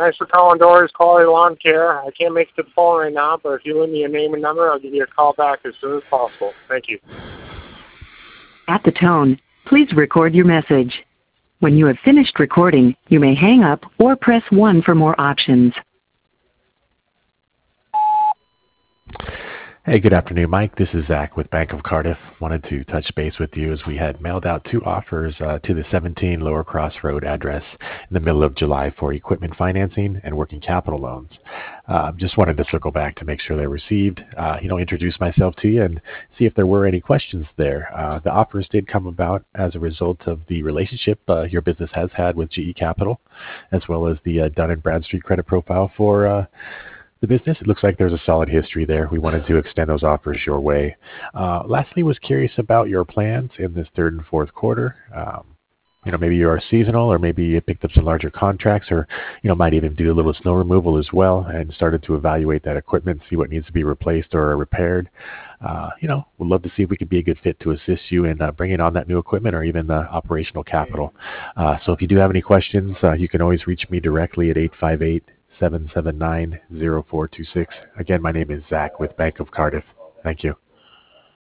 Thanks for calling Dory's Quality Lawn Care. I can't make it to the phone right now, but if you leave me your name and number, I'll give you a call back as soon as possible. Thank you. At the tone, please record your message. When you have finished recording, you may hang up or press 1 for more options. Hey, good afternoon, Mike. This is Zach with Bank of Cardiff. Wanted to touch base with you as we had mailed out 2 offers to the 17 Lower Cross Road address in the middle of July for equipment financing and working capital loans. Just wanted to circle back to make sure they're received, introduce myself to you and see if there were any questions there. The offers did come about as a result of the relationship your business has had with GE Capital, as well as the Dun & Bradstreet credit profile for the business. It looks like there's a solid history there. We wanted to extend those offers your way. Lastly, was curious about your plans in this third and fourth quarter. Maybe you are seasonal, or maybe you picked up some larger contracts, or might even do a little snow removal as well, and started to evaluate that equipment, see what needs to be replaced or repaired. We'd love to see if we could be a good fit to assist you in bringing on that new equipment or even the operational capital. So if you do have any questions, you can always reach me directly at 858-779-0426. Again, my name is Zach with Bank of Cardiff. Thank you.